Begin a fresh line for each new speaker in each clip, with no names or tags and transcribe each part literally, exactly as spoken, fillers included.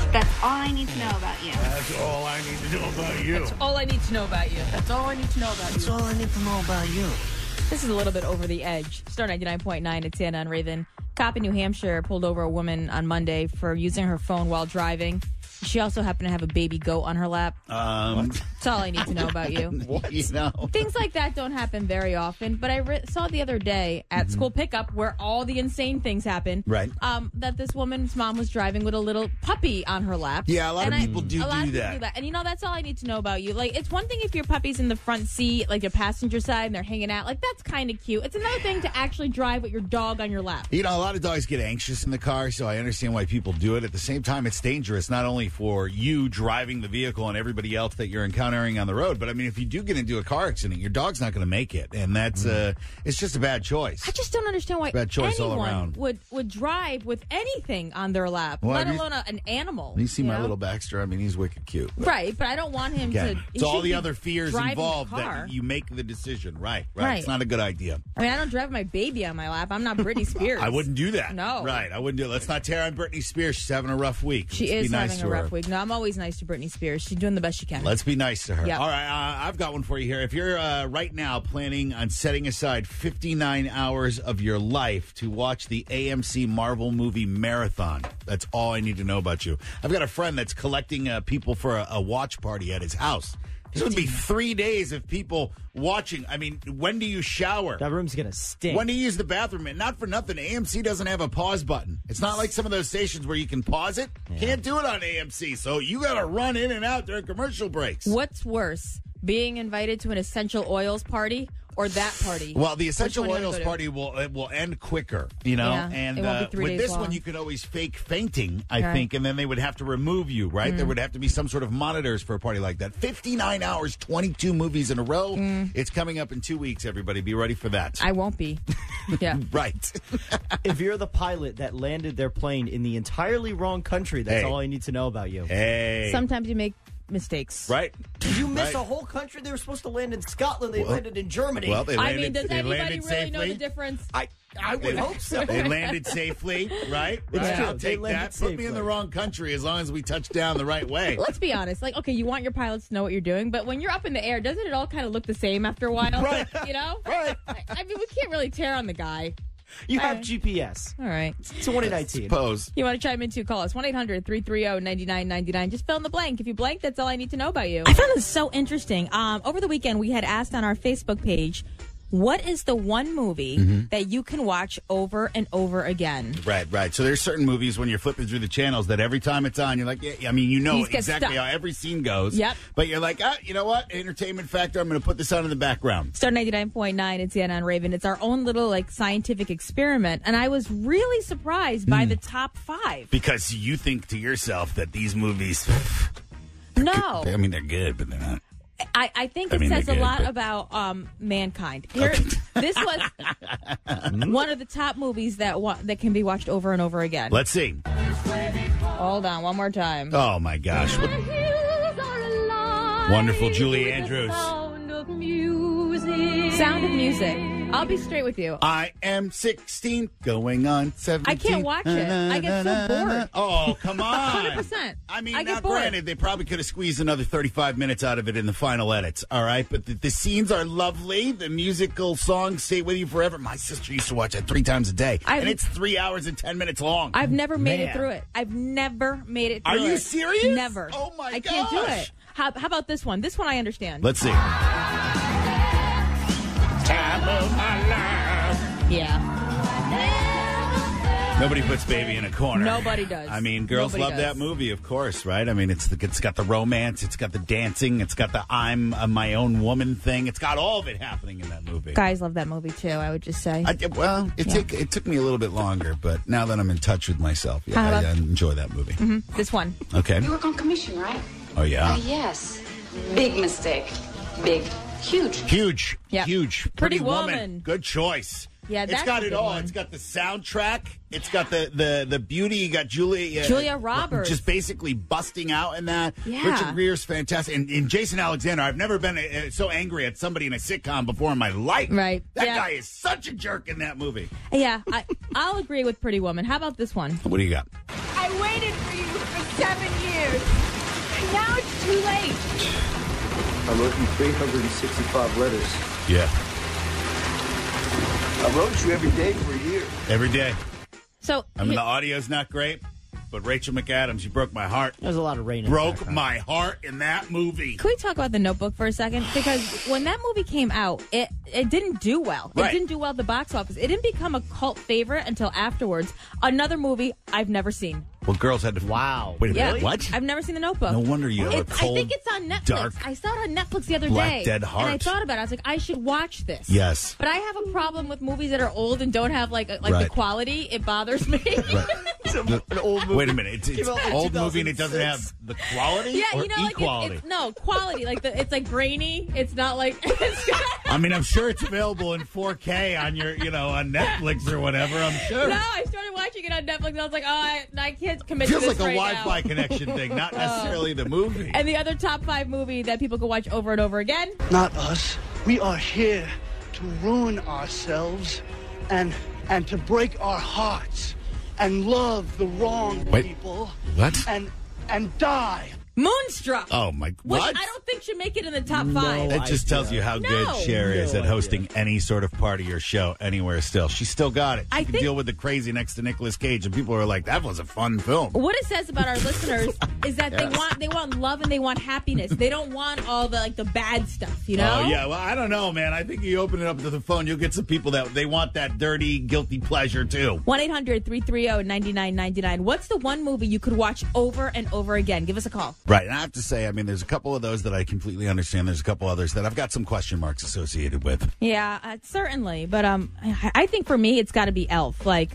That's all I need to know about you.
That's all I need to know about you.
That's all I need to know about you.
That's all I need to know about
That's
you.
all I need to know about you.
This is a little bit over the edge. Star ninety-nine point nine, it's Anna and Raven. Cop in New Hampshire pulled over a woman on Monday for using her phone while driving. She also happened to have a baby goat on her lap.
Um,
That's all I need to know about you.
what? You know?
Things like that don't happen very often, but I re- saw the other day at
Mm-hmm.
school pickup where all the insane things happen.
Right.
Um, that this woman's mom was driving with a little puppy on her lap.
Yeah, a lot
And
of
I-
people do
a lot
do
of people
that.
do that. And you know, that's all I need to know about you. Like, it's one thing if your puppy's in the front seat, like your passenger side, and they're hanging out. Like, that's kind of cute. It's another thing to actually drive with your dog on your lap.
You know, a lot of dogs get anxious in the car, so I understand why people do it. At the same time, it's dangerous, not only for you driving the vehicle and everybody else that you're encountering on the road, but I mean, if you do get into a car accident, your dog's not going to make it, and that's uh, it's just a bad choice.
I just don't understand why
Bad choice all
anyone
around.
would would drive with anything on their lap,
Well,
let
have you-
alone a, an animal.
You see my
know?
little Baxter? I mean, he's wicked cute. but
Right, but I don't want him
Again,
to. he
it's all
should
the
be
other fears
driving the
involved
car.
that you make the decision. Right, right,
Right.
It's not a good idea.
I mean, I don't drive my baby on my lap. I'm not Britney Spears.
I wouldn't do that.
No.
Right, I wouldn't do it. Let's not tear on Britney Spears. She's having a rough week.
She
Let's
is
be nice
having
to
a
her.
rough week. No, I'm always nice to Britney Spears. She's doing the best she can.
Let's be nice to her.
Yep.
All right, uh, I've got one for you here. If you're uh, right now planning on setting aside fifty-nine hours of your life to watch the A M C Marvel movie marathon, that's all I need to know about you. I've got a friend that's collecting uh, people for a, a watch party at his house. This would be three days of people watching. I mean, when do you shower?
That room's going to stink.
When do you use the bathroom? And not for nothing, A M C doesn't have a pause button. It's not like some of those stations where you can pause it. Can't do it on A M C. So you got to run in and out during commercial breaks.
What's worse, being invited to an essential oils party or that party?
Well, the
Which
essential
one do you
oils
wanna go to?
party will it will end quicker, you know.
Yeah,
and
it won't be
uh,
three
with
days
this
long.
one, you could always fake fainting, I
Right.
think, and then they would have to remove you. Right?
Mm.
There would have to be some sort of monitors for a party like that. Fifty-nine hours, twenty-two movies in a row. It's coming up in two weeks. Everybody, be ready for that.
Mm. I won't be. Yeah.
right.
If you're the pilot that landed their plane in the entirely wrong country, that's
Hey.
all I need to know about you.
Hey.
Sometimes you make mistakes.
right.
You missed
Right.
a whole country. They were supposed to land in Scotland. They
Well-
landed in Germany.
Well, they
I
landed.
mean, does
they
anybody
landed
really know
safely.
the difference?
I, I would
They-
hope so.
They landed safely, right?
It's
right.
true.
I'll
They
take
landed
that. Put me in the
safely.
wrong country as long as we touch down the right way.
Let's be honest. Like, okay, you want your pilots to know what you're doing, but when you're up in the air, doesn't it all kind of look the same after a while?
Right.
You know?
Right.
I, I mean, we can't really tear on the guy.
You have
Alright.
G P S.
All right.
twenty nineteen.
Pose.
You want to chime in too? Call us one eight hundred three three zero nine nine nine nine. Just fill in the blank. If you blank, that's all I need to know about you. I found this so interesting. Um, over the weekend, we had asked on our Facebook page, what is the one movie
Mm-hmm.
that you can watch over and over again?
Right, right. So there's certain movies when you're flipping through the channels that every time it's on, you're like, yeah, I mean, you know
You get
exactly
stuck.
how every scene goes.
Yep.
But you're like, ah, you know what? Entertainment factor. I'm going to put this on in the background.
Star ninety-nine point nine, it's Anna and Raven. It's our own little like scientific experiment, and I was really surprised by
Hmm.
the top five.
Because you think to yourself that these movies,
No,
I mean, they're good, but they're not.
I, I think
I
it
mean,
says
they're
a
good,
lot
but-
about um, mankind. Here, this was one of the top movies that wa- that can be watched over and over again.
Let's see.
Hold on, one more time.
Oh, my gosh. What- Wonderful Julie Andrews.
Sound of Music. I'll be straight with you.
I am sixteen, going on seventeen.
I can't watch it. I get so bored.
Oh, come on.
one hundred percent.
I mean,
I
now
get bored.
granted, they probably could have squeezed another thirty-five minutes out of it in the final edits, all right? But the, the scenes are lovely. The musical songs stay with you forever. My sister used to watch that three times a day,
I've-
and it's three hours and ten minutes long.
I've never made it
Man.
through it. I've never made it
Are
through it.
you serious?
Never.
Oh, my
I can't do
gosh.
it. How, how about this one? This one I understand.
Let's see. Time of my life.
Yeah.
Nobody puts baby in a corner.
Nobody does.
I mean, girls
Nobody
love
does.
that movie, of course, right? I mean, it's the, it's got the romance, it's got the dancing, it's got the I'm uh, my own woman thing. It's got all of it happening in that movie.
Guys love that movie too, I would just say.
I, well, it
Yeah.
took it took me a little bit longer, but now that I'm in touch with myself, yeah,
How
I,
about-
I enjoy that movie.
Mhm. This one.
Okay.
You work on commission, right?
Oh yeah.
Uh, yes. Big mistake. Big. Huge.
Huge,
Yep.
huge,
Pretty Woman.
Good choice.
Yeah,
it's
that's
got
a
it
good
all.
one.
It's got the soundtrack. It's got the the the beauty. You got Julia
Julia Roberts.
just basically busting out in that.
Yeah.
Richard Grere's fantastic, and, and Jason Alexander. I've never been uh, so angry at somebody in a sitcom before in my life.
Right.
That
Yeah.
guy is such a jerk in that movie.
Yeah, I, I'll agree with Pretty Woman. How about this one?
What do you got?
I waited for you for seven years. Now it's too late.
I wrote you three hundred sixty-five letters.
Yeah.
I wrote you every day for a year.
Every day.
So
I mean, the audio's not great, but Rachel McAdams, you broke my heart.
There's a lot of rain in the
Broke
background.
my heart in that movie.
Can we talk about The Notebook for a second? Because when that movie came out, it, it didn't do well. It
Right.
didn't do well at the box office. It didn't become a cult favorite until afterwards. Another movie I've never seen.
Well, girls had to.
Wow.
Wait a
Yeah,
minute. What?
I've never seen The Notebook.
No wonder you have a
It's-
cold,
I think it's on Netflix.
dark,
I saw it on Netflix the other
black,
day.
dead heart.
And I thought about it. I was like, I should watch this.
Yes.
But I have a problem with movies that are old and don't have like a, like
Right.
the quality. It bothers me.
An old movie.
Wait a minute. It's, it's
Came out in
old movie and it doesn't
two
have
thousand six.
the quality
Yeah,
or
you know, like
equality.
it's, it's no quality. Like the, it's like grainy. It's not like. It's,
I mean, I'm sure it's available in four K on your, you know, on Netflix or whatever. I'm sure.
no, I started watching it on Netflix. And I was like, oh, I, I can't commit
Feels
to this
like a
right
Wi-Fi
now.
connection thing, not necessarily the movie.
And the other top five movie that people can watch over and over again.
Not us. We are here to ruin ourselves and and to break our hearts and love the wrong
Wait.
people
What?
and and die.
Moonstruck.
Oh my!
Which
What?
I don't think should make it in the top five.
It just tells you how
No.
good Cher is
No
at hosting any sort of part of your show anywhere still. She's still got it. She
I
can
think-
deal with the crazy next to Nicolas Cage, and people are like, that was a fun film.
What it says about our listeners is that they
Yes.
want they want love and they want happiness. They don't want all the like the bad stuff, you know?
Oh, yeah. Well, I don't know, man. I think you open it up to the phone, you'll get some people that they want that dirty, guilty pleasure, too.
one eight hundred three three zero nine nine nine nine. What's the one movie you could watch over and over again? Give us a call.
Right. And I have to say, I mean, there's a couple of those that I completely understand. There's a couple others that I've got some question marks associated with.
Yeah, uh, certainly. But um, I, I think for me, it's got to be Elf. Like,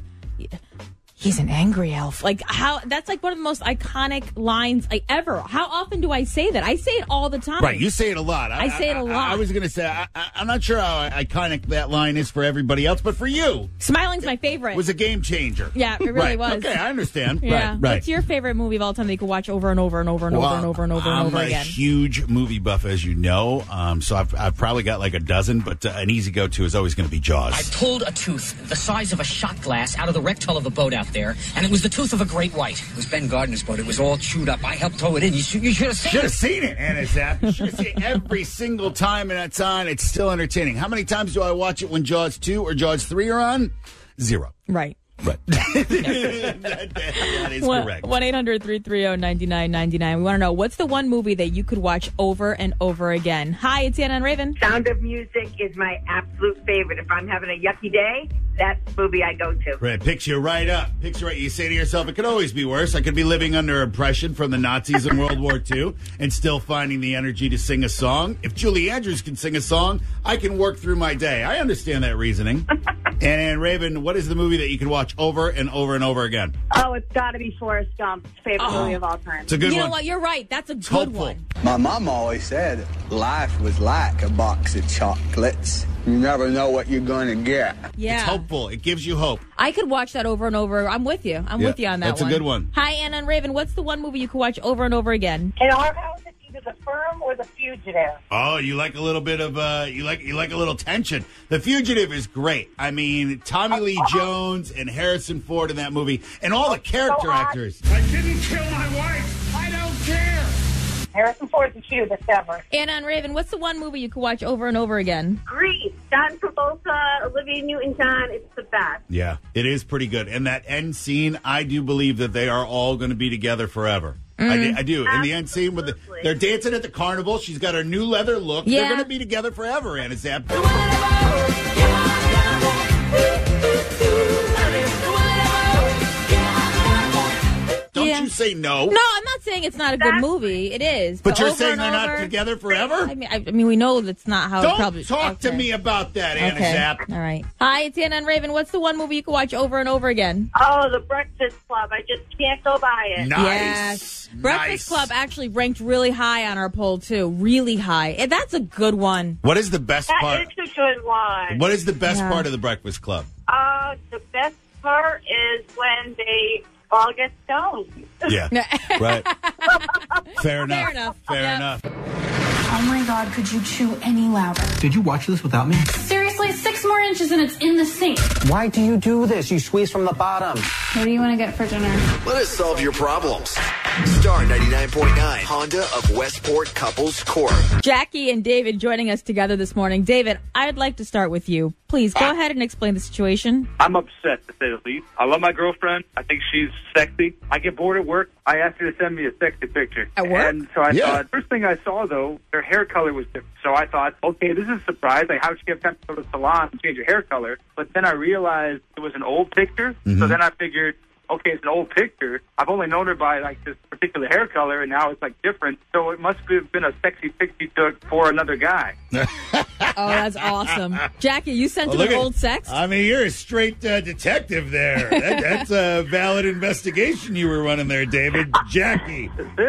he's an angry elf. Like, how? That's like one of the most iconic lines like ever. How often do I say that? I say it all the time.
Right. You say it a lot.
I say it a lot.
I, I was going to say, I, I, I'm not sure how iconic that line is for everybody else, but for you,
Smiling's my favorite.
it was a game changer.
Yeah, it really
right.
was.
Okay, I understand.
Yeah.
Right. Right.
What's your favorite movie of all time that you could watch over and over and over and over
Well,
and over and over and
I'm
over
a
again?
huge movie buff, as you know. Um, so I've, I've probably got like a dozen, but uh, an easy go-to is always going to be Jaws.
I pulled a tooth the size of a shot glass out of the wrecked hull of a boat out there, and it was the tooth of a great white. It was Ben Gardner's boat. It was all chewed up. I helped tow it in. You, should- you should have seen
Should
it.
have seen it, Anna Zapp. You should have seen it every single time and it's on. It's still entertaining. How many times do I watch it when Jaws two or Jaws three are on? Zero.
Right.
Right. that, that- that is correct.
one eight hundred three three zero nine nine nine nine. We want to know, what's the one movie that you could watch over and over again? Hi, it's Anna and Raven.
Sound of Music is my absolute favorite. If I'm having a yucky day, that's the movie I go to.
Right, picks you right up. Picks you right. You say to yourself, it could always be worse. I could be living under oppression from the Nazis in World War Two and still finding the energy to sing a song. If Julie Andrews can sing a song, I can work through my day. I understand that reasoning. and, and Raven, what is the movie that you could watch over and over and over again?
Oh, it's got to be Forrest Gump. Favorite
Oh.
movie of all time.
It's a good
You
one.
know what? You're right. That's a good
hopeful.
one.
My mom always said life was like a box of chocolates. You never know what you're going to get.
Yeah.
It's hopeful. It gives you hope.
I could watch that over and over. I'm with you. I'm
Yeah,
with you on that
that's a
one.
good one.
Hi, Anna and Raven. What's the one movie you could watch over and over again?
In our house, it's either The Firm or The Fugitive.
Oh, you like a little bit of uh, you like you like a little tension. The Fugitive is great. I mean, Tommy Lee Jones and Harrison Ford in that movie, and all the character
hot.
actors.
I didn't kill my wife. I don't care.
Harrison Ford's the cutest ever.
Anna and Raven, what's the one movie you could watch over and over again?
Grease, John Travolta, Olivia Newton-John. It's the best.
Yeah, it is pretty good. And that end scene, I do believe that they are all going to be together forever. I, do, I do. In the end scene, with the,
Absolutely.
they're dancing at the carnival. She's got her new leather look.
Yeah.
They're going to be together forever, Anna Zapp. Don't
Yeah.
you say no.
No, I'm not saying it's not a good
That's-
movie. It is.
But you're
over
saying
and
they're not
over-
together forever?
I mean, I, I mean, we know that's not how it
Don't
probably.
talk to
okay.
me about that, Anna
Okay.
Zapp.
All right. Hi, it's Anna and Raven. What's the one movie you can watch over and over again?
Oh, The Breakfast Club. I just can't go by it.
Nice.
Yes. Breakfast
Nice.
Club actually ranked really high on our poll too. Really high. And that's a good one.
What is the best
That
part?
is a good one.
What is the best
Yeah.
part of the Breakfast Club?
Uh, the best part is when they all get stoned.
Yeah. Right. Fair enough.
Fair enough.
Fair
Yep.
enough.
Oh my God, could you chew any louder?
Did you watch this without me?
Seriously, six more inches and it's in the sink.
Why do you do this? You squeeze from the bottom.
What do you want to get for dinner?
Let us solve your problems.
Star ninety-nine point nine, Honda of Westport Couples Court.
Jackie and David joining us together this morning. David, I'd like to start with you. Please go ahead and explain the situation.
I'm upset, to say the least. I love my girlfriend. I think she's sexy. I get bored at work. I asked her to send me a sexy picture.
At work?
And so I
Yeah.
thought, first thing I saw, though, her hair color was different. So I thought, okay, this is a surprise. Like, how would she have time to go to the salon and change her hair color? But then I realized it was an old picture.
Mm-hmm.
So then I figured, okay, it's an old picture. I've only known her by, like, this particular hair color, and now it's, like, different. So it must have been a sexy pic she took for another guy.
Oh, that's awesome. Jackie, you sent
Oh,
him
look
an
at-
old sex?
I mean, you're a straight uh, detective there. That, that's a valid investigation you were running there, David. Jackie,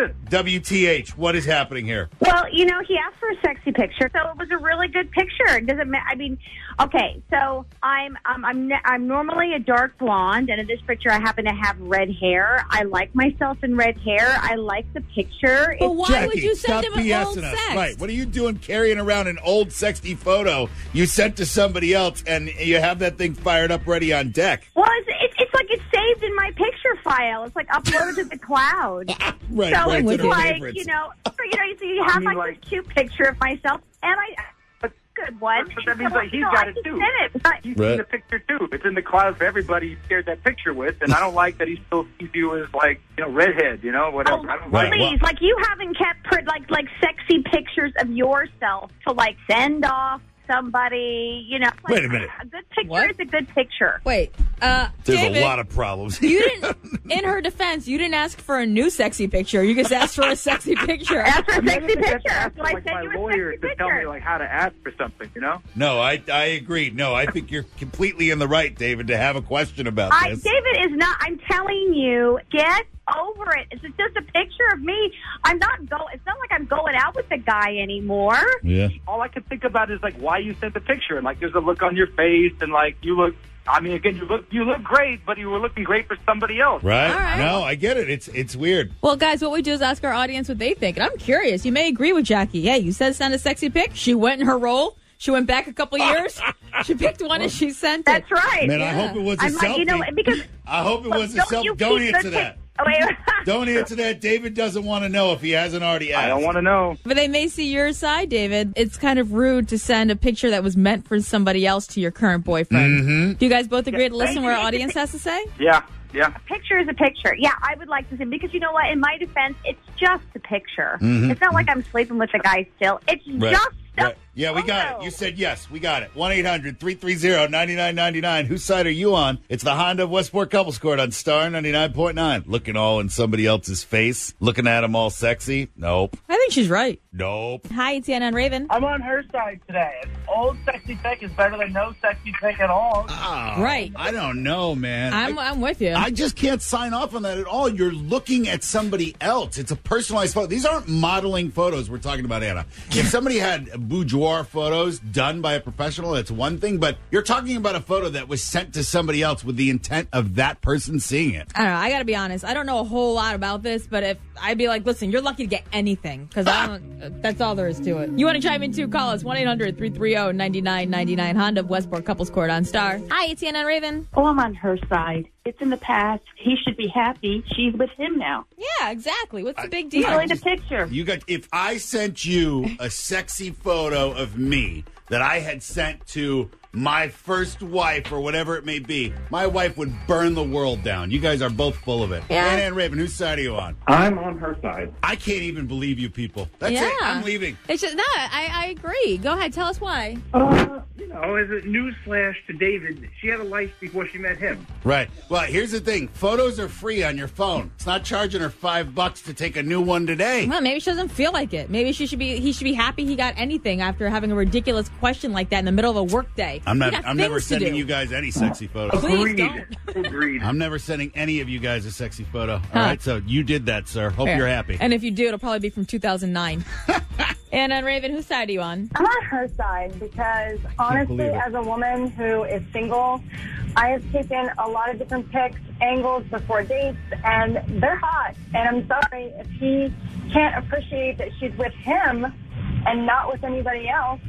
W T H, what is happening here?
Well, you know, he asked for a sexy picture, so it was a really good picture. Does it? Ma- I mean, okay, so I'm um, I'm ne- I'm normally a dark blonde, and in this picture, I happen to have red hair. I like myself in red hair. I like the picture.
But
It's
why
Jackie,
would you send
stop
him an
BSing
old
us.
sex?
Right. What are you doing carrying around an old sexy photo you sent to somebody else and you have that thing fired up ready on deck?
Well, it's, it's, it's like it's saved in my picture file. It's like uploaded to the cloud.
Right,
so
right,
it's
it's in her
like,
favorites.
you know, so, you know, so you have
mean,
like,
like-
this cute picture of myself, and I, a good one.
But that means
So,
like
you
he's
know,
got
I
it
can
too.
send it. It's not-
He's
Right.
seen the picture too. It's in the cloud for everybody he shared that picture with, and I don't like that he still sees you as like, you know, redhead, you know, whatever.
Oh,
I don't
Right,
like
please, like you haven't kept pr- like like sexy pictures of yourself to like send off somebody. You know, like,
Wait a minute.
A good picture
What?
is a good picture.
Wait, uh,
There's
David,
a lot of problems.
you didn't, in her defense, you didn't ask for a new sexy picture. You just asked for a sexy picture.
Ask for a
I mean, I
sexy
think
picture.
that's
So I
like
sent
my
you a
lawyer
sexy
to tell me
picture.
like how to ask for something, you know.
No, I I agree. No, I think you're completely in the right, David, to have a question about
I,
this.
David is not. I'm telling you, get over it. It's just a picture of me. I'm not go. It's not like I'm going out with the guy anymore.
Yeah.
All I can think about is like why you sent the picture, and like there's a look on your face, and like you look. I mean, again, you look you look great, but you were looking great for somebody else.
Right?
All right.
No, I get it. It's it's weird.
Well, guys, what we do is ask our audience what they think. And I'm curious. You may agree with Jackie. Hey, you said send a sexy pic. She went in her role. She went back a couple years. She picked one and she sent it.
That's right.
Man, I
Yeah.
hope it was a
I'm
selfie.
like, you know, because
I hope it was a
don't you
selfie. Don't
keep
answer
the pic-
that.
Oh, wait.
Don't answer that. David doesn't want to know if he hasn't already asked.
I don't want to know.
But they may see your side, David. It's kind of rude to send a picture that was meant for somebody else to your current boyfriend.
Mm-hmm.
Do you guys both agree to listen
thank
what our
you.
audience has to say?
Yeah, yeah.
A picture is a picture. Yeah, I would like to see because you know what? In my defense, it's just a picture.
Mhm.
It's not like I'm sleeping with the guy still. It's
Right.
just a
Right. Yeah, we got
photo.
it. You said yes. We got it. one eight hundred three three zero nine nine nine nine. Whose side are you on? It's the Honda of Westport Couples Court on Star ninety-nine point nine. Looking all in somebody else's face. Looking at him all sexy. Nope.
I think she's right.
Nope.
Hi, it's Anna and Raven.
I'm on her side today. An old sexy pic is better than no sexy pic at all.
Oh,
Right.
I don't know, man.
I'm,
I,
I'm with you.
I just can't sign off on that at all. You're looking at somebody else. It's a personalized photo. These aren't modeling photos we're talking about, Anna. If somebody had boudoir photos done by a professional, that's one thing. But you're talking about a photo that was sent to somebody else with the intent of that person seeing it.
I don't know. I got to be honest. I don't know a whole lot about this, but if I'd be like, listen, you're lucky to get anything because I don't. That's all there is to it. You want to chime in too? Call us one eight hundred three three zero nine nine nine nine. Honda of Westport Couples Court on Star. Hi, it's Anna and Raven.
Oh, I'm on her side. It's in the past. He should be happy. She's with him now.
Yeah, exactly. What's the big
He's
deal?
only the picture.
You got. If I sent you a sexy photo of me that I had sent to my first wife or whatever it may be, my wife would burn the world down. You guys are both full of it.
Yeah.
Anna and Raven, whose side are you on?
I'm on her side.
I can't even believe you people. That's
yeah.
it. I'm leaving.
It's just no. I, I agree. Go ahead. Tell us why.
Uh, you know, as a newsflash to David, she had a life before she met him.
Right. Well, here's the thing. Photos are free on your phone. It's not charging her five bucks to take a new one today.
Well, maybe she doesn't feel like it. Maybe she should be. He should be happy he got anything after having a ridiculous question like that in the middle of a workday.
I'm
He
not.
got
I'm never
things to
sending
do.
you guys any sexy photos.
Please
Agreed.
don't.
Agreed.
I'm never sending any of you guys a sexy photo. All
Huh.
right. So you did that, sir. Hope
Fair.
you're happy.
And if you do, it'll probably be from two thousand nine. Anna and Raven, whose side are you on?
I'm on her side because honestly,
believe it.
as a woman who is single, I have taken a lot of different pics, angles before dates, and they're hot. And I'm sorry if he can't appreciate that she's with him and not with anybody else,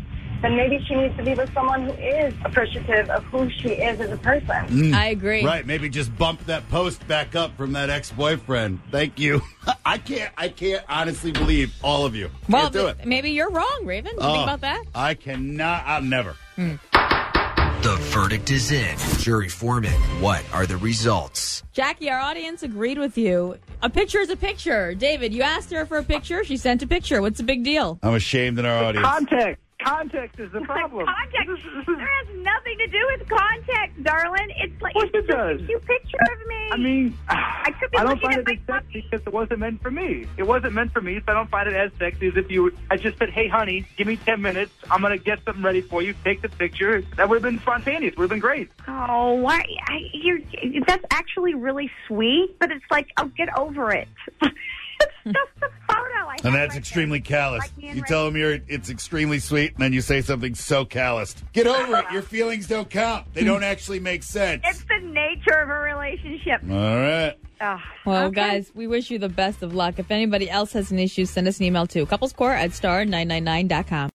then maybe she needs to be with someone who is appreciative of who she is as a person.
Mm.
I agree.
Right, maybe just bump that post back up from that ex-boyfriend. Thank you. I can't, I can't honestly believe all of you.
Well,
Can't do it.
maybe you're wrong, Raven. You
Oh,
think about that?
I cannot, I'll never.
Hmm.
The verdict is in. Jury foreman, what are the results?
Jackie, our audience agreed with you. A picture is a picture. David, you asked her for a picture. She sent a picture. What's the big deal?
I'm ashamed in our audience.
Context. Context is the problem.
Context. There has nothing to do with context, darling. It's like
Of course
it's
it
just a
does.
cute picture of me.
I mean,
I could be
I don't
looking
find
at
it
my
as sexy because it wasn't meant for me. It wasn't meant for me, so I don't find it as sexy as if you. I just said, "Hey, honey, give me ten minutes. I'm gonna get something ready for you. Take the picture." That would have been spontaneous. Would have been great.
Oh, why? I, you're, that's actually really sweet, but it's like, oh, get over it. It's just a photo. I
And
have
that's
right
extremely
there.
callous.
Like me and
You
Ray.
tell them you're, it's extremely sweet, and then you say something so calloused. Get over it. Your feelings don't count. They don't actually make sense.
It's the nature of a relationship.
All right.
Ugh.
Well,
Okay.
guys, we wish you the best of luck. If anybody else has an issue, send us an email to couplescore at star nine nine nine dot com.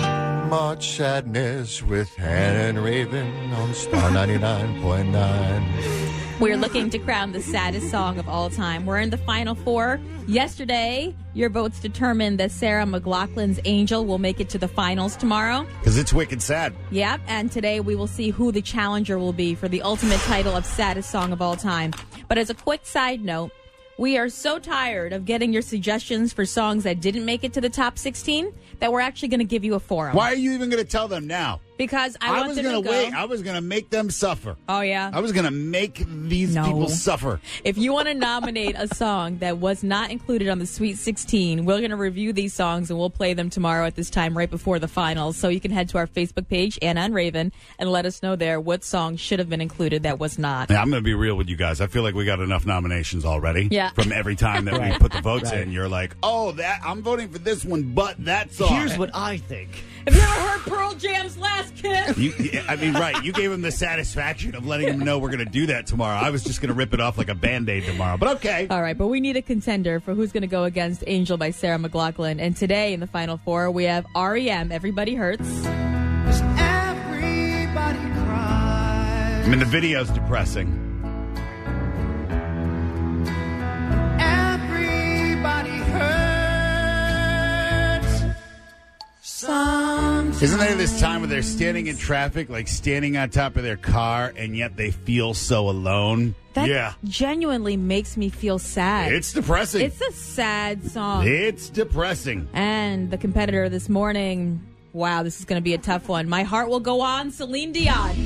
March Sadness with Hannah and Raven on Star ninety-nine point nine.
We're looking to crown the saddest song of all time. We're in the final four. Yesterday, your votes determined that Sarah McLachlan's Angel will make it to the finals tomorrow.
Because it's wicked sad.
Yep, and today we will see who the challenger will be for the ultimate title of saddest song of all time. But as a quick side note, we are so tired of getting your suggestions for songs that didn't make it to the top sixteen that we're actually going to give you a forum.
Why are you even going to tell them now?
Because I,
I
want
was
them
gonna
to go.
wait. I was going to make them suffer.
Oh, yeah?
I was going to make these
No.
people suffer.
If you want to nominate a song that was not included on the Sweet sixteen, we're going to review these songs and we'll play them tomorrow at this time right before the finals. So you can head to our Facebook page, Anna and Raven, and let us know there what song should have been included that was not.
Yeah, I'm going to be real with you guys. I feel like we got enough nominations already.
Yeah.
From every time that we
Right.
put the votes
Right.
in, you're like, oh, that I'm voting for this one, but that song.
Here's what I think.
Have you ever heard Pearl Jam's Last Kiss?
You, I mean, right. You gave him the satisfaction of letting him know we're going to do that tomorrow. I was just going to rip it off like a Band-Aid tomorrow, but okay.
All right, but we need a contender for who's going to go against Angel by Sarah McLachlan. And today in the final four, we have R E M, Everybody Hurts.
Everybody cries.
I mean, the video's depressing.
Everybody hurts. Sometimes.
Isn't there this time where they're standing in traffic, like standing on top of their car, and yet they feel so alone?
That
yeah.
genuinely makes me feel sad.
It's depressing.
It's a sad song.
It's depressing.
And the competitor this morning, wow, this is going to be a tough one. My Heart Will Go On, Celine Dion.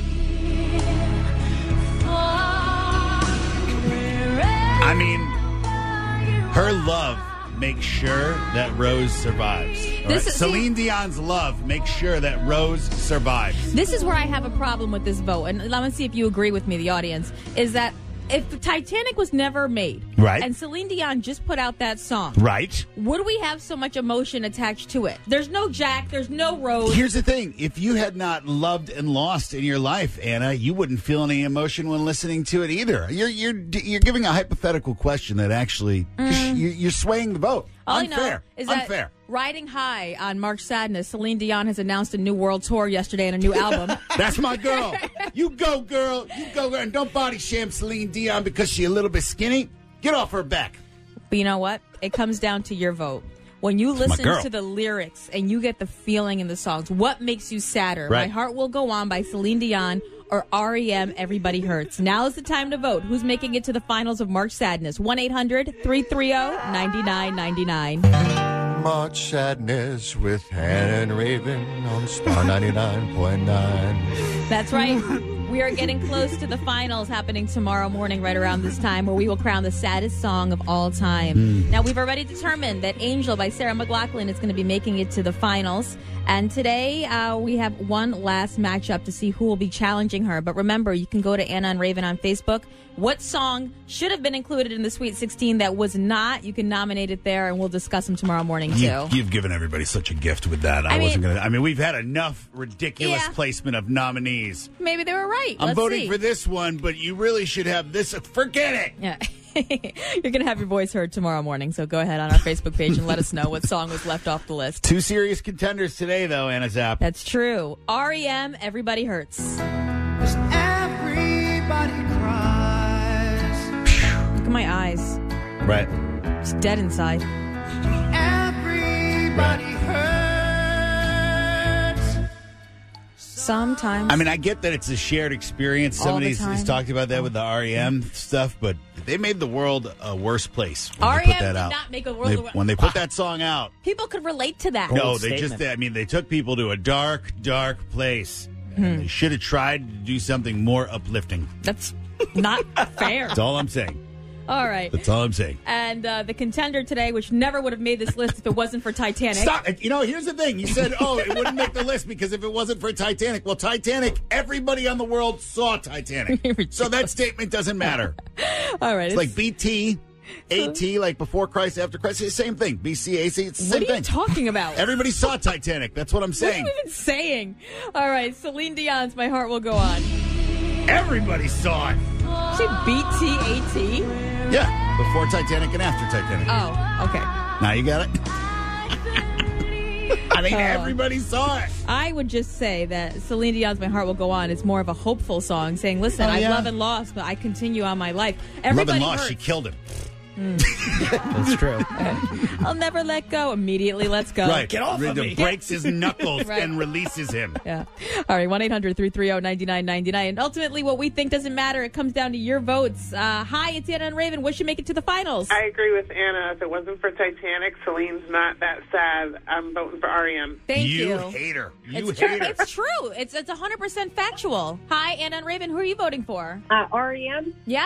I mean, her love makes sure that Rose survives. All
This
right?
is-
Celine Dion's love makes sure that Rose survives.
This is where I have a problem with this vote, and let me see if you agree with me, the audience, is that if Titanic was never made,
Right.
and Celine Dion just put out that song,
Right?
would we have so much emotion attached to it? There's no Jack, there's no Rose.
Here's the thing. If you had not loved and lost in your life, Anna, you wouldn't feel any emotion when listening to it either. You're you're you're giving a hypothetical question that actually
Mm.
you're, you're swaying the vote.
All
Unfair.
I know is that
Unfair.
riding high on March Sadness, Celine Dion has announced a new world tour yesterday and a new album.
That's my girl. You go, girl. You go, girl. And don't body shame Celine Dion because she's a little bit skinny. Get off her back.
But you know what? It comes down to your vote. When you
my
listen
girl.
to the lyrics and you get the feeling in the songs, what makes you sadder?
Right.
My Heart Will Go On by Celine Dion or R E M, Everybody Hurts. Now is the time to vote. Who's making it to the finals of March Sadness? one eight hundred three three zero nine nine nine nine.
March Sadness with Hannah and Raven on Star ninety-nine point nine.
That's right. We are getting close to the finals happening tomorrow morning right around this time where we will crown the saddest song of all time.
Mm.
Now, we've already determined that Angel by Sarah McLachlan is going to be making it to the finals. And today uh, we have one last matchup to see who will be challenging her. But remember, you can go to Anna and Raven on Facebook. what song should have been included in the Sweet sixteen that was not. You can nominate it there, and we'll discuss them tomorrow morning, too.
You, you've given everybody such a gift with that. I,
I
wasn't
mean-
going to. I mean, we've had enough ridiculous
Yeah.
placement of nominees.
Maybe they were right.
I'm
Let's
voting
see.
for this one, but you really should have this. Forget it.
Yeah. You're going to have your voice heard tomorrow morning, so go ahead on our Facebook page and let us know what song was left off the list.
Two serious contenders today, though, Anna Zapp.
That's true. R E M, Everybody Hurts.
Everybody cries.
Look at my eyes.
Right.
It's dead inside.
Everybody hurts.
Sometimes.
I mean, I get that it's a shared experience.
All the
Somebody's
time.
has talked about that with the R E M stuff, but they made the world a worse place when
R E
they
M
put that
did
out.
not make a world
They-
a wor-
when they put that song out.
People could relate to that.
No, they just, I mean, they took people to a dark, dark place.
Hmm.
And they should have tried to do something more uplifting.
That's not fair.
That's all I'm saying.
All right.
That's all I'm saying.
And uh, the contender today, which never would have made this list if it wasn't for Titanic.
Stop. You know, here's the thing. You said, oh, it wouldn't make the list because if it wasn't for Titanic. Well, Titanic, everybody on the world saw Titanic. So that statement doesn't matter.
All right.
It's like B T, A T, like before Christ, after Christ. It's the same thing. B C, A C, it's the
What
same
are you
thing.
talking about?
Everybody saw Titanic. That's what I'm
What are
saying.
you even saying? All right. Celine Dion's My Heart Will Go On.
Everybody saw it.
Say B T A T?
Yeah, before Titanic and after Titanic.
Oh, okay.
Now you got it. I mean,
Oh.
everybody saw it.
I would just say that Celine Dion's My Heart Will Go On is more of a hopeful song saying, listen,
Oh,
I've
yeah.
loved and lost, but I continue on my life.
Love
Everybody
and Lost,
hurts.
she killed him.
That's true.
I'll never let go. Immediately, let's go.
Right. Re- breaks his knuckles
Right.
and releases him.
Yeah. All right. one eight hundred three three zero nine nine nine nine. And ultimately, what we think doesn't matter. It comes down to your votes. Uh, hi, it's Anna and Raven. What should make it to the finals?
I agree with Anna. If it wasn't for Titanic, Celine's not that sad. I'm voting for R E M.
Thank you.
hater. You
it's true.
hater.
It's true. It's it's one hundred percent factual. Hi, Anna and Raven. Who are you voting for?
Uh, R E M?
Yeah.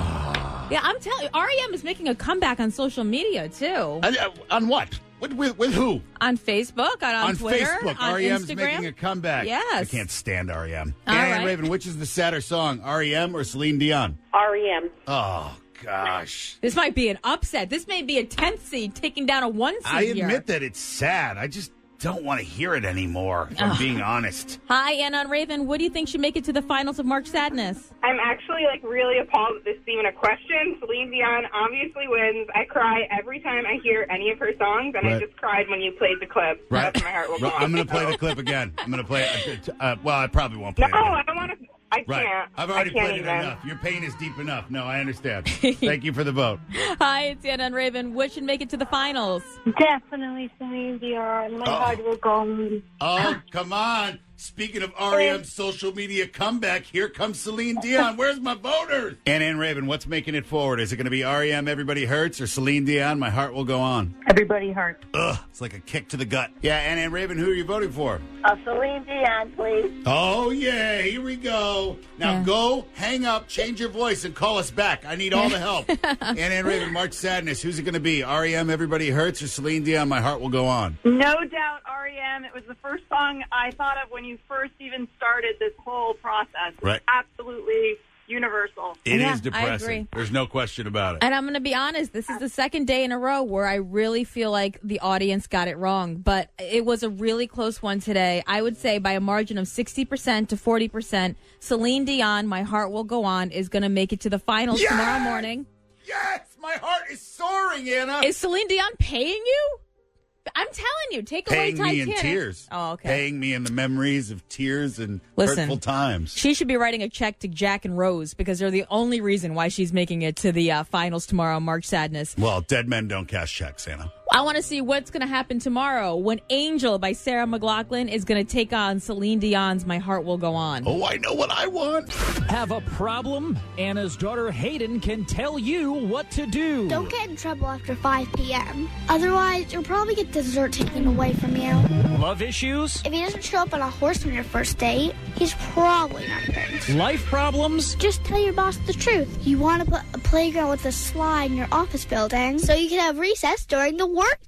Yeah, I'm telling you, R E M is making a comeback on social media, too.
Uh, uh, on what? With, with, with who?
On Facebook, on, on,
on
Twitter,
Facebook.
on
R E M's
Instagram.
making a comeback.
Yes.
I can't stand R E M.
All
Anna
right.
and Raven, which is the sadder song, R E M or Celine Dion?
R E M.
Oh, gosh.
This might be an upset. This may be a tenth seed taking down a one seed
I
here.
admit that it's sad. I just don't want to hear it anymore, if I'm
Ugh.
being honest.
Hi, Anna and Raven. What do you think should make it to the finals of March Sadness?
I'm actually like really appalled at this being a question. Celine Dion obviously wins. I cry every time I hear any of her songs, and I
Right.
just cried when you played the clip.
Right.
That's my heart will go
Well, I'm going to play the clip again. I'm going to play it. Uh, well, I probably won't play
No,
it again.
I don't want to. I
Right.
can't.
I've already
I can't
played it
even.
enough. Your pain is deep enough. No, I understand. Thank you for the vote.
Hi, it's Anna and Raven. What should make it to the finals?
Definitely Celine Dion. My
Oh.
heart will go on.
Oh, come on. Speaking of R E M's social media comeback, here comes Celine Dion. Where's my voters? Anna and Raven, what's making it forward? Is it going to be R E M, Everybody Hurts, or Celine Dion, My Heart Will Go On?
Everybody hurts.
Ugh, it's like a kick to the gut. Yeah, Anna and Raven, who are you voting for?
Uh, Celine Dion, please.
Oh, yeah, here we go. Now
Yeah.
go, hang up, change your voice, and call us back. I need all the help. Anna and Raven, March Sadness, who's it going to be? R E M, Everybody Hurts, or Celine Dion, My Heart Will Go On?
No doubt R E M. It was the first song I thought of when you first even started this whole process.
Right.
Absolutely universal.
It is
Yeah, I
depressing.
agree.
There's no question about it.
And I'm going to be honest, this is the second day in a row where I really feel like the audience got it wrong. But it was a really close one today. I would say by a margin of sixty percent to forty percent, Celine Dion, My Heart Will Go On, is going to make it to the finals
Yes!
tomorrow morning.
Yes, my heart is soaring, Anna.
Is Celine Dion paying you? I'm telling you, take
Paying
away
me
Titanic.
in tears.
Oh, okay.
Paying me in the memories of tears and
Listen.
hurtful times.
She should be writing a check to Jack and Rose because they're the only reason why she's making it to the uh, finals tomorrow, March Sadness.
Well, dead men don't cash checks, Anna.
I want to see what's going to happen tomorrow when Angel by Sarah McLachlan is going to take on Celine Dion's My Heart Will Go On.
Oh, I know what I want.
Have a problem? Anna's daughter Hayden can tell you what to do.
Don't get in trouble after five p.m. Otherwise, you'll probably get dessert taken away from you.
Love issues?
If he doesn't show up on a horse on your first date, he's probably not a prince.
Life problems?
Just tell your boss the truth. You want to put a playground with a slide in your office building so you can have recess during the work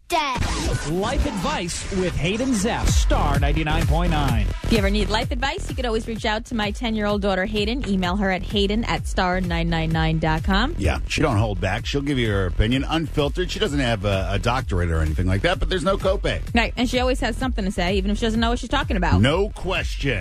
dead.
Life advice with Hayden Zeff, Star ninety-nine point nine.
If you ever need life advice, you could always reach out to my ten-year-old daughter, Hayden. Email her at Hayden at star nine nine nine dot com.
Yeah, she don't hold back. She'll give you her opinion, unfiltered. She doesn't have a, a doctorate or anything like that, but there's no copay.
Right, and she always has something to say, even if she doesn't know what she's talking about.
No question.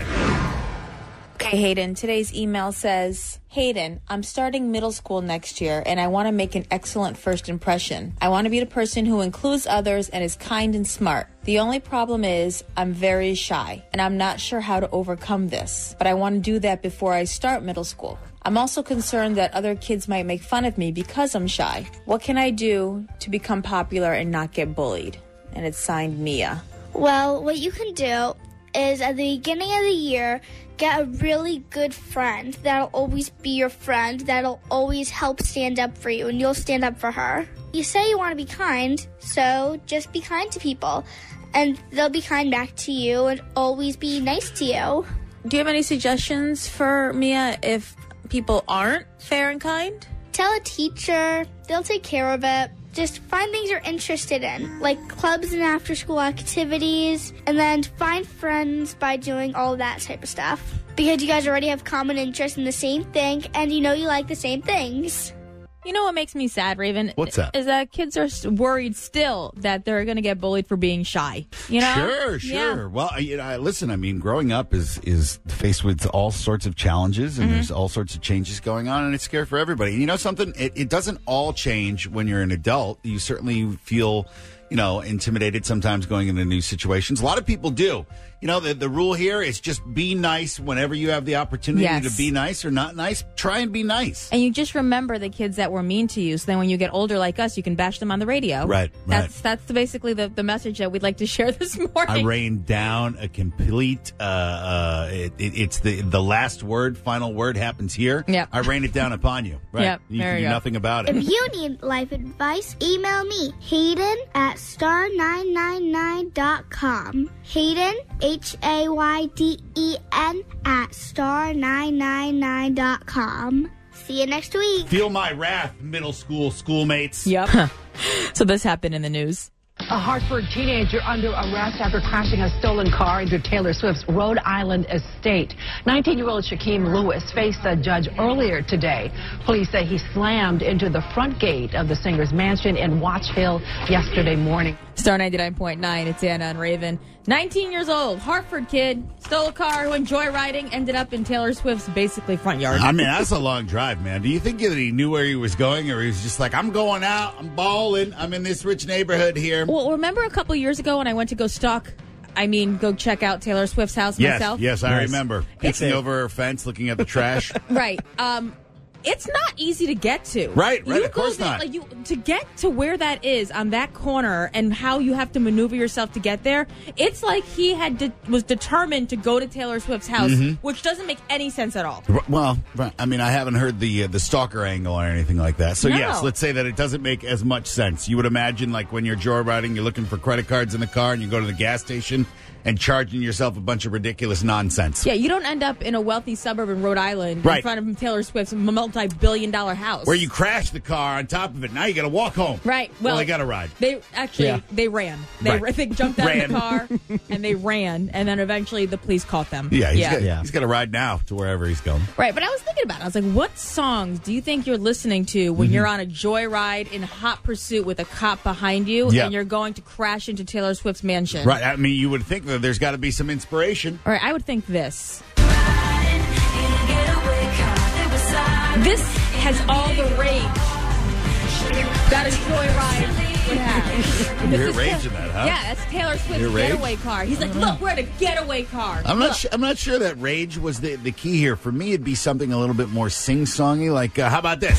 Okay, Hayden, today's email says, Hayden, I'm starting middle school next year, and I want to make an excellent first impression. I want to be the person who includes others and is kind and smart. The only problem is I'm very shy, and I'm not sure how to overcome this, but I want to do that before I start middle school. I'm also concerned that other kids might make fun of me because I'm shy. What can I do to become popular and not get bullied? And it's signed Mia.
Well, what you can do is at the beginning of the year, get a really good friend that'll always be your friend, that'll always help stand up for you, and you'll stand up for her. You say you want to be kind, so just be kind to people, and they'll be kind back to you and always be nice to you.
Do you have any suggestions for Mia if people aren't fair and kind?
Tell a teacher, they'll take care of it. Just find things you're interested in, like clubs and after-school activities, and then find friends by doing all of that type of stuff. Because you guys already have common interest in the same thing, and you know you like the same things.
You know what makes me sad, Raven?
What's that?
Is that kids are s- worried still that they're going to get bullied for being shy. You know?
Sure, sure.
Yeah.
Well, I- you know, I- listen, I mean, growing up is is faced with all sorts of challenges, and
Mm-hmm.
there's all sorts of changes going on, and it's scary for everybody. And you know something? It, it doesn't all change when you're an adult. You certainly feel, you know, intimidated sometimes going into new situations. A lot of people do. You know, the, the rule here is just be nice whenever you have the opportunity
Yes.
to be nice or not nice. Try and be nice.
And you just remember the kids that were mean to you, so then when you get older like us, you can bash them on the radio.
Right,
That's
right.
that's basically the, the message that we'd like to share this morning.
I rained down a complete. Uh, uh, it, it, it's the the last word, final word happens here.
Yep.
I rain it down upon you. Right.
Yep,
You
there
can
you
do
go.
nothing about it.
If you need life advice, email me, Hayden at star nine nine nine dot com. Hayden, H A Y D E N, at star nine nine nine dot com. See you next week.
Feel my wrath, middle school schoolmates.
Yep. So this happened in the news.
A Hartford teenager under arrest after crashing a stolen car into Taylor Swift's Rhode Island estate. nineteen-year-old Shaquem Lewis faced a judge earlier today. Police say he slammed into the front gate of the singer's mansion in Watch Hill yesterday morning.
Star ninety-nine point nine, it's Anna and Raven. nineteen years old, Hartford kid, stole a car, went joyriding, ended up in Taylor Swift's basically front yard.
I mean, that's a long drive, man. Do you think that he knew where he was going, or he was just like, I'm going out, I'm balling, I'm in this rich neighborhood here?
Well, remember a couple years ago when I went to go stalk, I mean, go check out Taylor Swift's house
Yes,
myself?
yes, I
Yes.
remember.
It's
Peeking
a-
over her fence, looking at the trash.
Right. Um, it's not easy to get to.
Right, right,
You
of course
go there-
not.
Like you to get to where that is on that corner and how you have to maneuver yourself to get there. It's like he had de- was determined to go to Taylor Swift's house,
Mhm.
which doesn't make any sense at all.
R- Well, right, I mean, I haven't heard the uh, the stalker angle or anything like that. So
No.
yes, let's say that it doesn't make as much sense. You would imagine, like when you're joyriding, you're looking for credit cards in the car, and you go to the gas station and charging yourself a bunch of ridiculous nonsense.
Yeah, you don't end up in a wealthy suburb in Rhode Island in
Right.
front of Taylor Swift's multi-billion dollar house.
Where you crash the car on top of it. Now you got to walk home.
Right. Well,
they got to ride.
They actually
Yeah.
they ran. They,
Right.
they jumped out
Ran.
of the car and they ran, and then eventually the police caught them.
Yeah, he's
yeah.
got he's got to ride now to wherever he's going.
Right, but I was thinking about it. I was like, what songs do you think you're listening to when you're on a joyride in hot pursuit with a cop behind you
Yeah.
and you're going to crash into Taylor Swift's mansion?
Right. I mean, you would think that there's got to be some inspiration.
All right, I would think this. This has all the rage that a joyride would have.
You
This
hear
is
rage
Ta-
in that, huh?
Yeah, that's Taylor Swift's
Hear rage?
getaway car. He's like, look, we're at a getaway car.
I'm not.
Look.
Su- I'm not sure that rage was the, the key here. For me, it'd be something a little bit more sing-songy. Like, uh, how about this?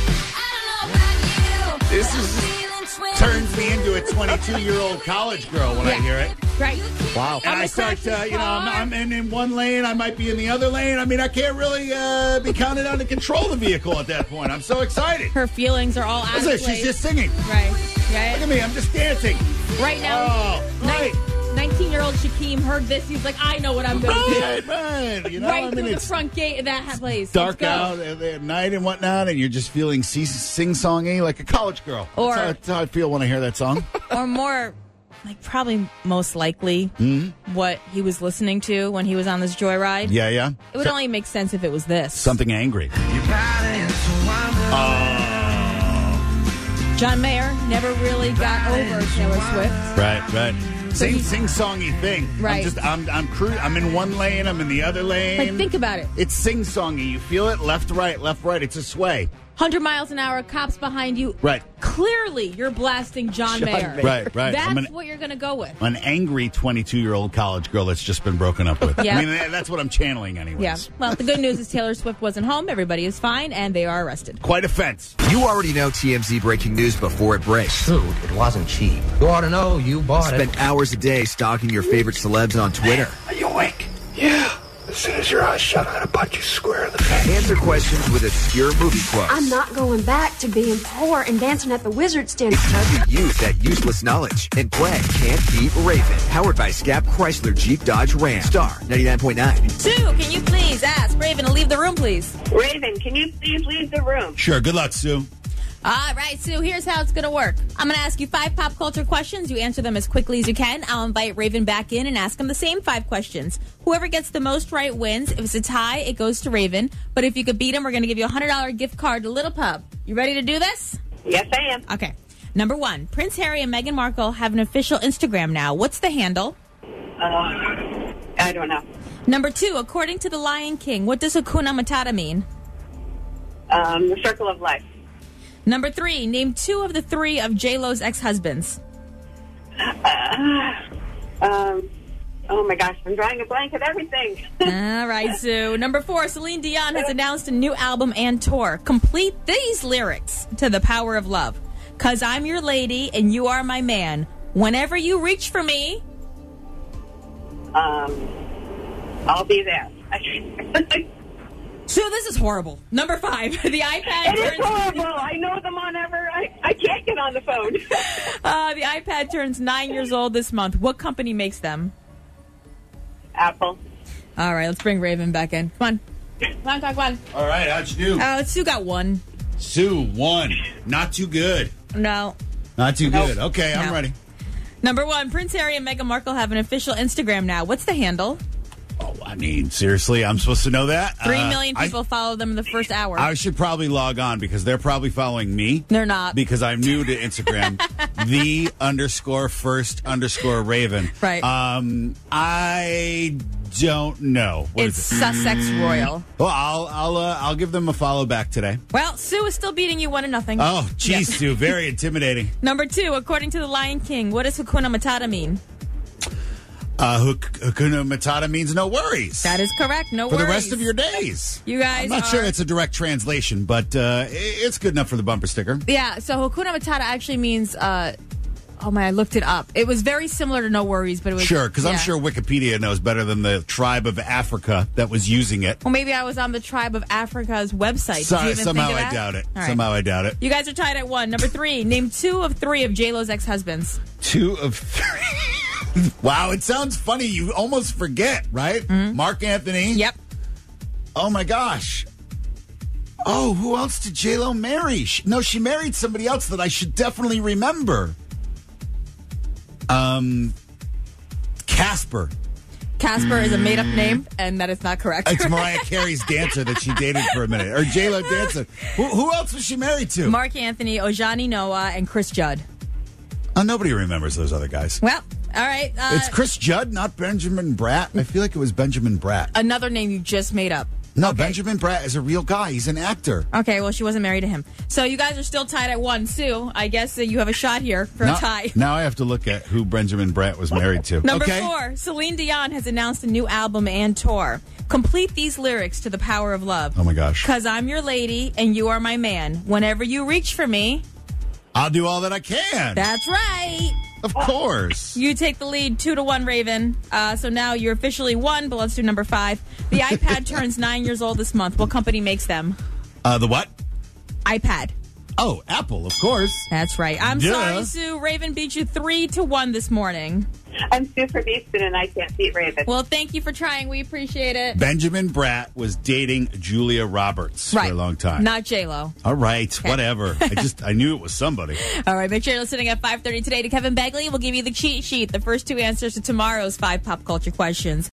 This is turns me into a twenty-two-year-old college girl when I
Yeah.
hear it.
Right.
Wow.
And
I'm
I
gonna
start,
crash
uh,
this
you know, I'm,
car.
I'm in, in one lane. I might be in the other lane. I mean, I can't really uh, be counted on to control the vehicle at that point. I'm so excited.
Her feelings are all out
What's
of
this?
place.
She's just singing.
Right. Right.
Look at me. I'm just dancing.
Right now,
Oh, right.
nineteen-year-old Shaquem heard this. He's like, I know what I'm going to do.
Right, right. You know,
right
I
through
mean,
the
it's
front gate of that ha- place.
dark
Let's go.
out at, at night and whatnot, and you're just feeling sing songy like a college girl.
Or-
that's how, that's how I feel when I hear that song.
or more, like probably most likely
Mm-hmm.
what he was listening to when he was on this joyride.
Yeah, yeah.
It would
So-
only make sense if it was this.
Something angry.
John Mayer never really got over Taylor Swift.
Right, right.
So
Sing,
he-
sing-songy thing.
Right.
I'm just, I'm, I'm, cru- I'm in one lane. I'm in the other lane.
Like, think about it.
It's sing-songy. You feel it, left, right, left, right. It's a sway.
one hundred miles an hour, cops behind you.
Right.
Clearly, you're blasting John,
John
Mayer.
Mayer. Right, right.
That's
I'm an-
what you're going to go with.
An angry twenty-two-year-old college girl that's just been broken up with.
Yeah.
I mean, that- that's what I'm channeling anyways.
Yeah. Well, the good news is Taylor Swift wasn't home. Everybody is fine, and they are arrested.
Quite a fence.
You already know T M Z breaking news before it breaks.
Dude, it wasn't cheap. You ought to know. You bought it.
Spend hours a day stalking your favorite celebs on Twitter.
Are you awake? Yeah. As soon as your eyes shut, I'm going to punch you square in the face.
Answer questions with obscure movie quotes.
I'm not going back to being poor and dancing at the Wizard's Den.
It's time to use that useless knowledge and play Can't Beat Raven. Powered by Scap Chrysler Jeep Dodge Ram. Star ninety-nine point nine.
Sue, can you please ask Raven to leave the room, please?
Raven, can you please leave the room?
Sure. Good luck, Sue.
All right, Sue, here's how it's going to work. I'm going to ask you five pop culture questions. You answer them as quickly as you can. I'll invite Raven back in and ask him the same five questions. Whoever gets the most right wins. If it's a tie, it goes to Raven. But if you could beat him, we're going to give you a one hundred dollars gift card to Little Pub. You ready to do this?
Yes, I am.
Okay. Number one, Prince Harry and Meghan Markle have an official Instagram now. What's the handle?
Uh, I don't know.
Number two, according to The Lion King, what does Hakuna Matata mean?
Um, the Circle of Life.
Number three, name two of the three of J-Lo's ex-husbands.
Uh, um, oh my gosh, I'm drawing a blank at everything.
All right, Sue. Number four, Celine Dion has announced a new album and tour. Complete these lyrics to The Power of Love. 'Cause I'm your lady and you are my man. Whenever you reach for me.
Um, I'll be there.
Sue, this is horrible. Number five, the iPad
It is
turns...
horrible. I know them on ever. I, I can't get on the phone.
uh, the iPad turns nine years old this month. What company makes them?
Apple.
All right, let's bring Raven back in. Come on. Come on, come on, come on.
All right, how'd you do?
Oh, Sue got one.
Sue, one. Not too good.
No.
Not too
Nope.
good. Okay, I'm
No.
ready.
Number one, Prince Harry and Meghan Markle have an official Instagram now. What's the handle?
Oh, I mean, seriously, I'm supposed to know that?
Three
Uh,
million
I-
people follow them in the first hour.
I should probably log on because they're probably following me.
They're not.
Because I'm new to Instagram. the underscore first underscore Raven.
Right.
Um, I don't know. What
It's
is it?
Sussex Royal.
Well, I'll I'll uh, I'll give them a follow back today.
Well, Sue is still beating you one to nothing.
Oh, geez,
Yeah.
Sue, very intimidating.
Number two, according to The Lion King, what does Hakuna Matata mean?
Uh, Hak- Hakuna Matata means no worries.
That is correct. No
for
worries.
the rest of your days.
You guys
I'm not
are...
sure that's a direct translation, but uh, i- it's good enough for the bumper sticker.
Yeah, so Hakuna Matata actually means... Uh, oh, my, I looked it up. It was very similar to No Worries, but it was...
Sure, because I'm
yeah.
sure Wikipedia knows better than the tribe of Africa that was using it.
Well, maybe I was on the Tribe of Africa's website. Did
So-
you even
somehow
think of
I
that?
doubt it.
All right.
Somehow I doubt it.
You guys are tied at one. Number three, name two of three of J-Lo's ex-husbands.
Two of three. Wow, it sounds funny. You almost forget, right? Mark Anthony.
Yep.
Oh my gosh. Oh, who else did J Lo marry? She, no, she married somebody else that I should definitely remember. Um, Casper.
Casper is a made-up name, and that is not correct.
It's Mariah Carey's dancer that she dated for a minute, or J Lo dancer. Who, who else was she married to?
Mark Anthony, Ojani Noah, and Chris Judd.
Oh, nobody remembers those other guys.
Well, all right. Uh,
It's Chris Judd, not Benjamin Bratt. I feel like it was Benjamin Bratt.
another name you just made up.
No, Benjamin Bratt is a real guy. He's an actor.
Okay, well, she wasn't married to him. So you guys are still tied at one. Sue, I guess that you have a shot here for
now,
a tie.
Now I have to look at who Benjamin Bratt was married to.
Number
okay?
four, Celine Dion has announced a new album and tour. Complete these lyrics to The Power of Love.
Oh, my gosh.
Because I'm your lady and you are my man. Whenever you reach for me,
I'll do all that I can.
that's right.
Of course.
You take the lead, two to one, Raven. Uh, so now you're officially one, but let's do number five. The iPad turns nine years old this month. What company makes them?
Uh, the what?
iPad.
Oh, Apple, of course.
That's right. I'm
Yeah.
sorry, Sue. Raven beat you three to one this morning.
I'm super decent and I can't beat Raven.
Well, thank you for trying. We appreciate it.
Benjamin Bratt was dating Julia Roberts
Right.
for a long time.
Not J-Lo.
All right, whatever. I just I knew it was somebody.
All right, make sure you're listening at five thirty today to Kevin Begley. We'll give you the cheat sheet, the first two answers to tomorrow's five pop culture questions.